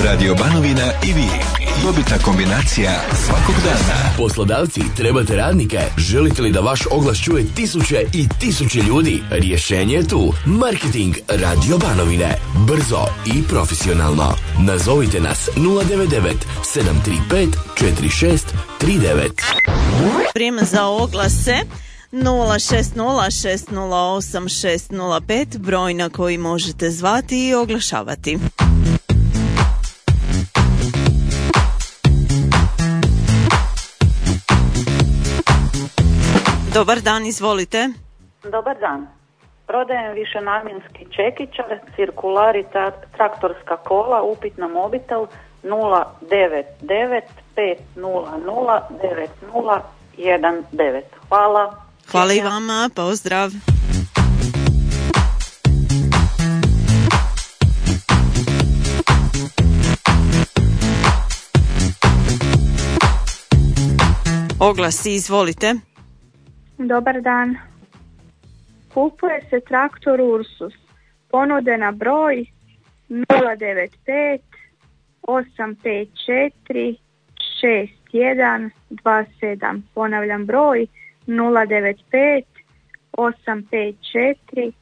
Radio Banovina i vi. Dobitna kombinacija svakog dana. Poslodavci, trebate radnike? Želite li da vaš oglas čuje tisuće i tisuće ljudi? Rješenje je tu. Marketing Radio Banovine. Brzo i profesionalno. Nazovite nas 099 735 4639. Vrijeme za oglase 060608605, broj na koji možete zvati i oglašavati. Dobar dan, izvolite. Dobar dan. Prodajem višenamjenski čekićar, cirkular i traktorska kola, upit na mobitel 099 500 9019. Hvala. Hvala i vama, pozdrav. Oglasi, izvolite. Dobar dan. Kupuje se traktor Ursus. Ponude na broj 095 854 6127. Ponavljam broj 095 854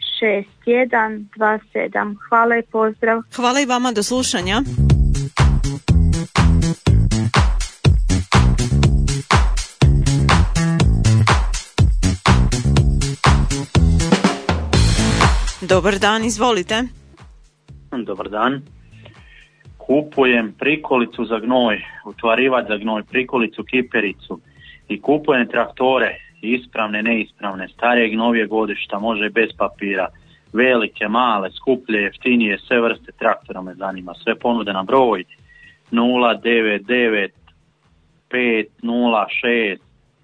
6127. Hvala i pozdrav. Hvala i vama, do slušanja. Dobar dan, izvolite. Dobar dan. Kupujem prikolicu za gnoj, utvarivač za gnoj, prikolicu, kipericu i kupujem traktore, ispravne, neispravne, starijeg, novijeg godišta, može bez papira, velike, male, skuplje, jeftinije, sve vrste traktora me zanima, sve ponude na broj 099 506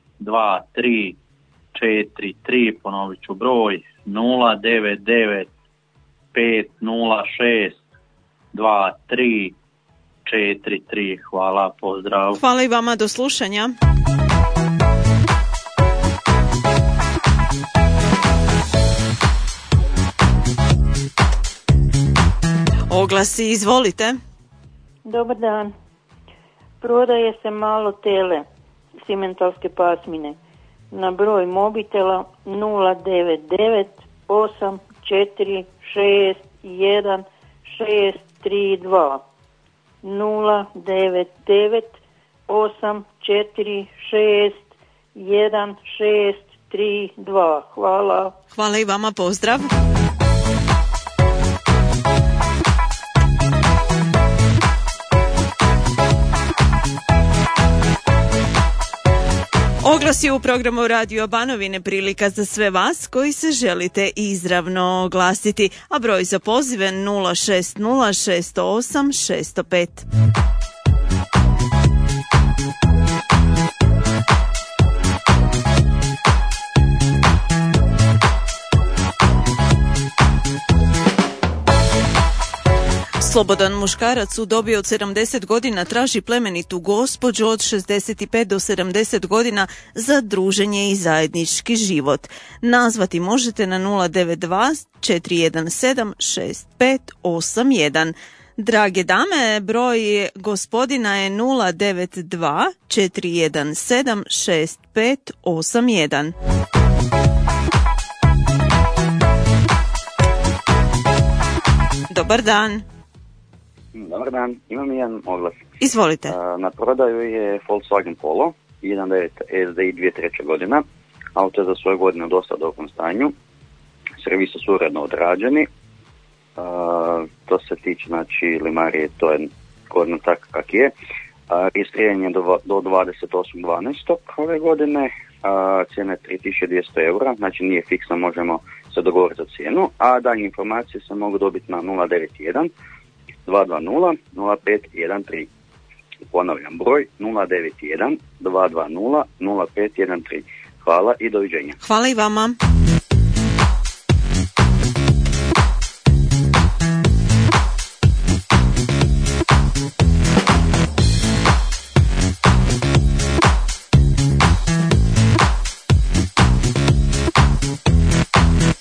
2343, ponovit ću broj 099 506 2343. Hvala, pozdrav. Hvala i vama, do slušanja. Oglasi, izvolite. Dobar dan. Prodaje se malo tele, simentalske pasmine, na broj mobitela 099 846 1632. 099 846 1632. Hvala. Hvala i vama, pozdrav. Oglas je u programu Radio Banovine, prilika za sve vas koji se želite izravno oglasiti, a broj za pozive 060 608 605. Slobodan muškarac u dobi od 70 godina traži plemenitu gospođu od 65 do 70 godina za druženje i zajednički život. Nazvati možete na 092 417 6581. Drage dame, broj gospodina je 092 417 6581. Dobar dan. Dobar dan, imam jedan oglas. Izvolite. Na prodaju je Volkswagen Polo, 1.9 SDI 2003. godina. Auto je za svoje godine u dosta dobrom stanju. Servisi su uredno odrađeni. To se tiče, znači, limarije, to je godina tako kak je. Registriranje je do 28.12. ove godine. Cijena je 3200 eura, znači nije fiksno, možemo se dogovoriti za cijenu. A dalje informacije se mogu dobiti na 091 220 0513. Ponavljam broj 091 220 0513. Hvala i doviđenja. Hvala i vama.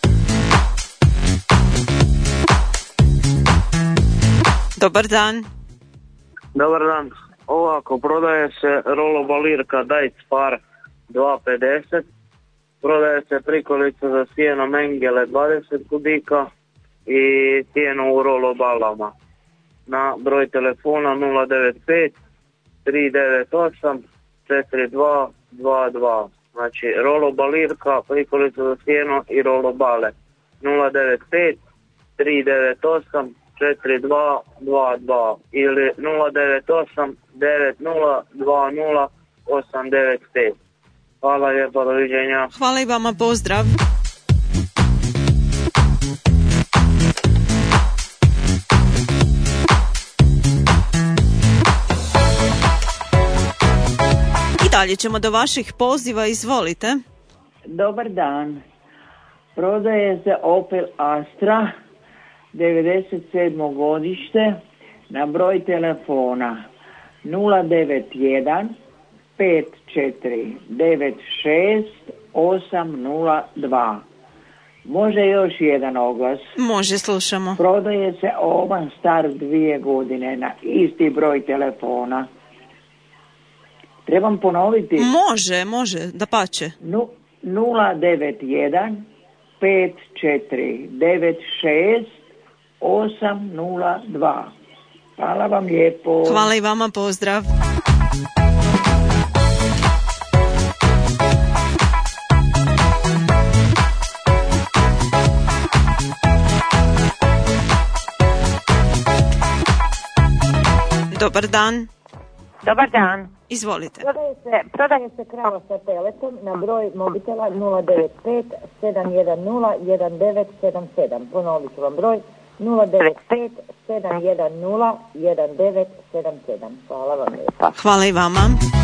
Dobar dan. Dobar dan. Ovako, prodaje se rolobalirka Dajc Par 2,50. Prodaje se prikolica za sjeno Mengele 20 kubika i sjeno u rolobalama. Na broj telefona 095 398 4222. Znači, rolobalirka, prikolica za sjeno i rolobale. 095 398 4222 ili 098 9020 895. Hvala lijepo, doviđenja. Hvala i vama, pozdrav. I dalje ćemo do vaših poziva, izvolite. Dobar dan. Prodaje se Opel Astra 97. godište na broj telefona 091 5496 802. Može još jedan oglas? Može, slušamo. Prodaje se Oman star 2 godine na isti broj telefona. Trebam ponoviti? Može, dapače. 091 5496 802. Hvala vam lijepo. Hvala i vama, pozdrav. Dobar dan. Dobar dan. Izvolite. Prodaje se krava sa teletom na broj mobitela 095 710 1977. Ponovit ću vam broj 095 710 1977. Hvala vam lijepa. Hvala i vama.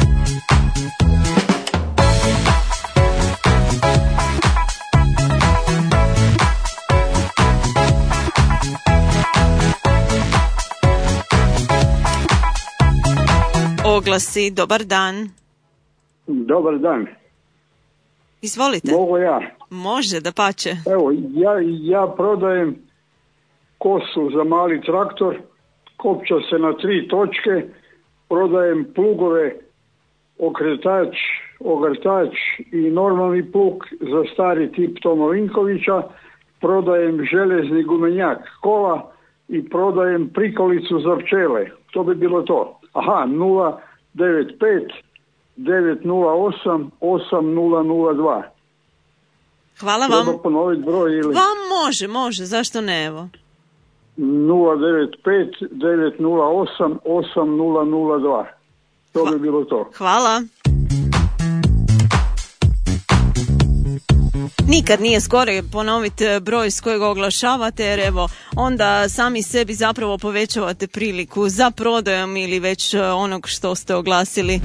Oglasi, dobar dan. Dobar dan. Izvolite. Mogu ja? Može, dapače. Evo, ja prodajem kosu za mali traktor, kopča se na 3 točke, prodajem plugove, okretač, ogrtač i normalni plug za stari tip Toma Vinkovića, prodajem železni gumenjak kola i prodajem prikolicu za pčele. To bi bilo to. Aha, 095 908 8002. Hvala vam. Treba ponoviti broj ili... Vam može, zašto ne, evo. 095 908 8002. To bi bilo to. Hvala. Nikad nije skoro ponoviti broj s kojeg oglašavate, jer evo, onda sami sebi zapravo povećavate priliku za prodajom ili već onog što ste oglasili.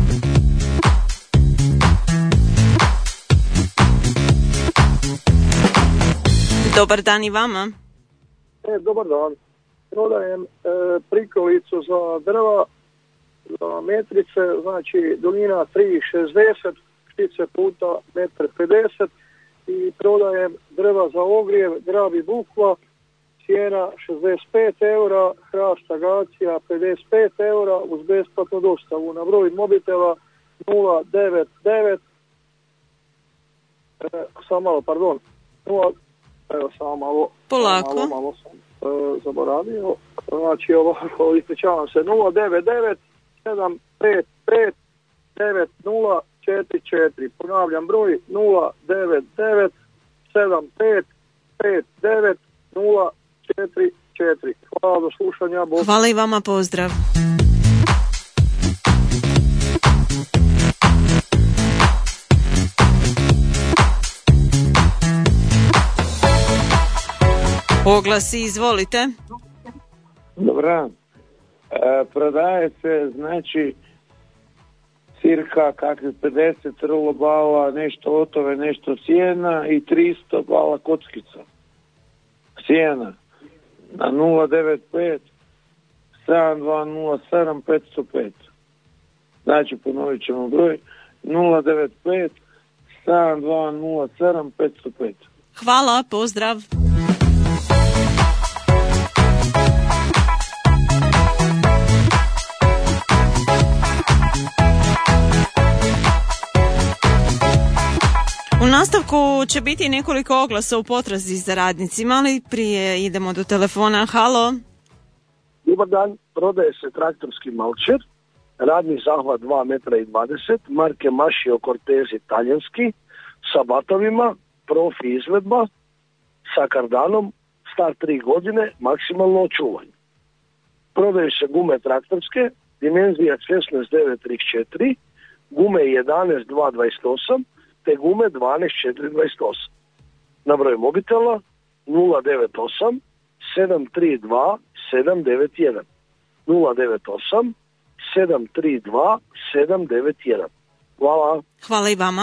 Dobar dan i vama. Dobar dan. Prodajem prikolicu za drva, za metrice, znači duljina 3,60, štice puta 1,50 m i prodajem drva za ogrjev, grab i bukva, cijena 65 eura, hrast agacija 55 eura uz besplatnu dostavu na broj mobitela 099 Polako. Malo sam zaboravio. Znači ovako, ispričavam se, 099 755 9044. Ponavljam broj 099 755 9044. Hvala, do slušanja. Hvala i vama, pozdrav. Oglasi, izvolite. Dobar. Prodaje se, znači, cirka kakvih 50 rolobala, nešto otove, nešto sjena i 300 bala kockica. Sjena na 095 7207 505. Znači, ponovit ćemo broj 095 7207 505. Hvala, pozdrav. nastavku će biti nekoliko oglasa u potrazi za radnicima, ali prije idemo do telefona. Halo. Dobar dan, prodaje se traktorski malčer, radni zahvat 2 metra i 20, marke Mašio Cortezi talijanski, sa batovima, profi izvedba, sa kardanom, star 3 godine, maksimalno očuvanje. Prodaju se gume traktorske, dimenzija 16.934, gume 11.228, te gume 12.428. Na broj mobitela 098 732 791. 098 732 791. Hvala. Hvala i vama.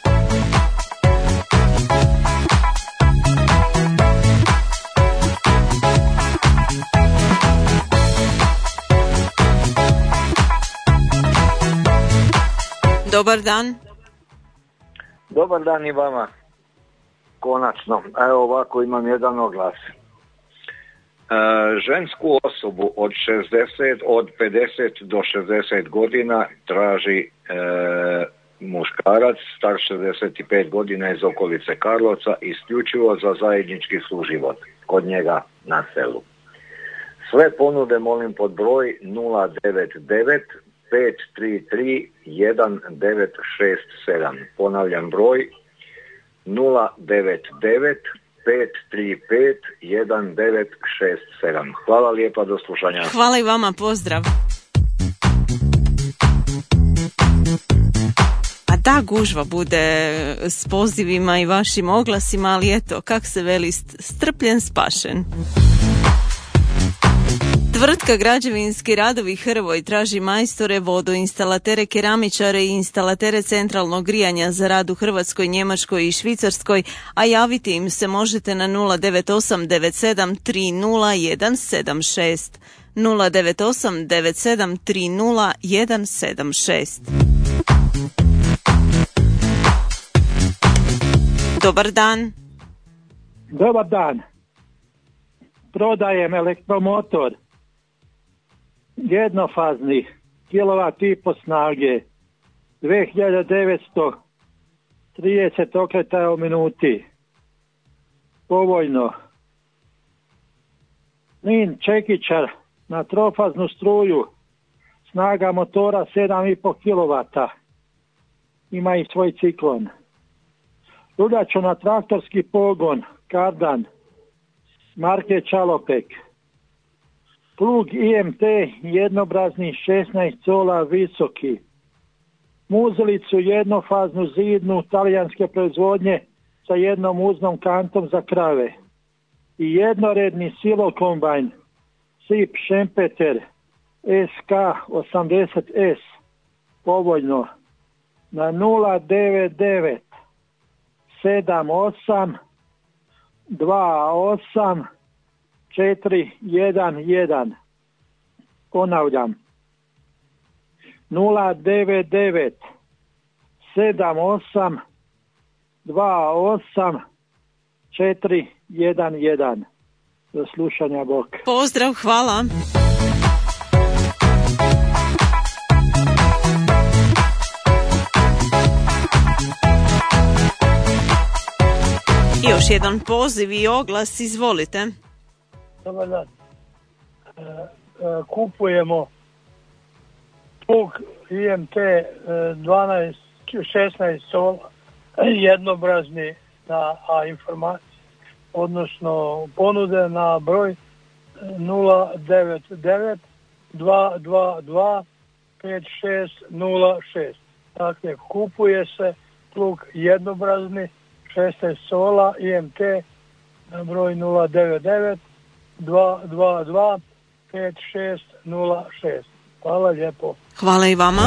Dobar dan. Dobar dan i vama. Konačno. Evo ovako imam jedan oglas. Žensku osobu od 50 do 60 godina traži muškarac star 65 godina iz okolice Karlovca isključivo za zajednički suživot kod njega na selu. Sve ponude molim pod broj 099 533 1967. Ponavljam broj 099 535 1967. Hvala lijepa, do slušanja. Hvala i vama, pozdrav. A da, gužva bude s pozivima i vašim oglasima, ali eto, kak se veli, strpljen spašen. Tvrtka Građevinski radovi Hrvoj traži majstore, vodoinstalatere, keramičare i instalatere centralnog grijanja za rad u Hrvatskoj, Njemačkoj i Švicarskoj, a javiti im se možete na 098 97 30 176. 098 97 30 176. Dobar dan. Dobar dan. Prodajem elektromotor. Jednofazni, kilovat-i-po snage, 2930 okretaja u minuti. Povoljno. Mlin čekićar na trofaznu struju, snaga motora 7,5 kW. Ima i svoj ciklon. Rudaču na traktorski pogon, kardan, marke Čalopek. Plug IMT jednobrazni 16 cola visoki. Muzelicu jednofaznu zidnu talijanske proizvodnje sa jednom uznom kantom za krave. I jednoredni silo kombajn SIP Šempeter SK 80S. Povoljno na 099 78 28 411. Ponavljam 099 78 28 411. Do slušanja, bok. Pozdrav, hvala. I još jedan poziv i oglas, izvolite. Dobar dan. Kupujemo plug IMT 16 sola jednobrazni na informacije, odnosno ponude na broj 099 222 5606. Dakle, kupuje se plug jednobrazni 16 sola IMT na broj 099 222 5606. Hvala lijepo. Hvala i vama.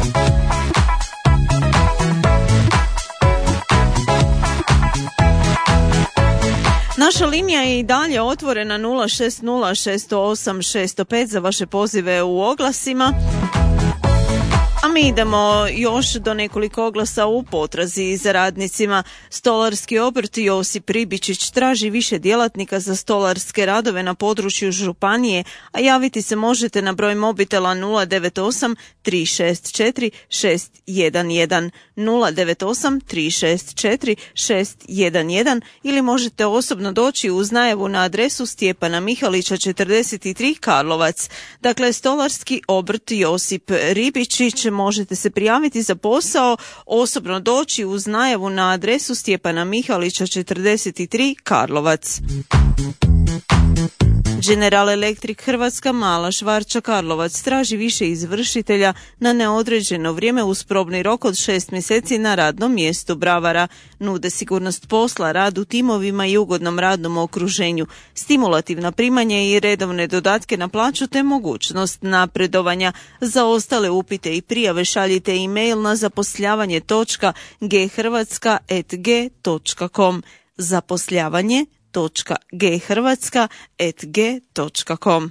Naša linija je i dalje otvorena 060 608 605 za vaše pozive u oglasima. A mi idemo još do nekoliko oglasa u potrazi za radnicima. Stolarski obrt Josip Ribičić traži više djelatnika za stolarske radove na području županije, a javiti se možete na broj mobitela 098 364 611 098 364 611 ili možete osobno doći uz najavu na adresu Stjepana Mihalića 43 Karlovac. Dakle, stolarski obrt Josip Ribičić, možete se prijaviti za posao, osobno doći uz najavu na adresu Stjepana Mihalića 43 Karlovac. General Electric Hrvatska Mala Švarča Karlovac traži više izvršitelja na neodređeno vrijeme uz probni rok od 6 mjeseci na radnom mjestu bravara. Nude sigurnost posla, rad u timovima i ugodnom radnom okruženju, stimulativna primanja i redovne dodatke na plaću te mogućnost napredovanja. Za ostale upite i prijave šaljite e-mail na zaposljavanje.ghrvatska@g.com. zaposljavanje.ghrvatska@g.com.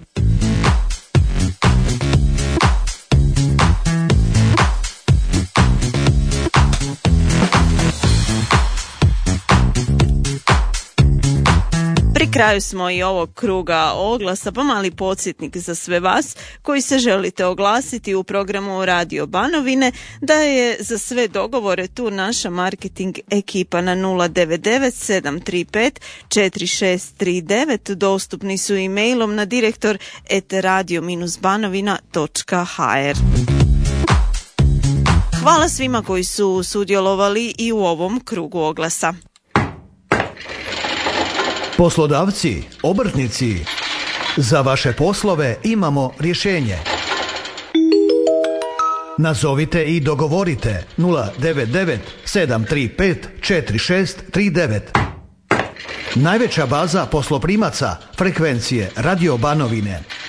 Pri kraju smo i ovog kruga oglasa, pa mali podsjetnik za sve vas koji se želite oglasiti u programu Radio Banovine, da je za sve dogovore tu naša marketing ekipa na 099 735 4639, dostupni su e-mailom na direktor@radio-banovina.hr. Hvala svima koji su sudjelovali i u ovom krugu oglasa. Poslodavci, obrtnici, za vaše poslove imamo rješenje. Nazovite i dogovorite 099 735 4639. Najveća baza posloprimaca frekvencije Radio Banovine.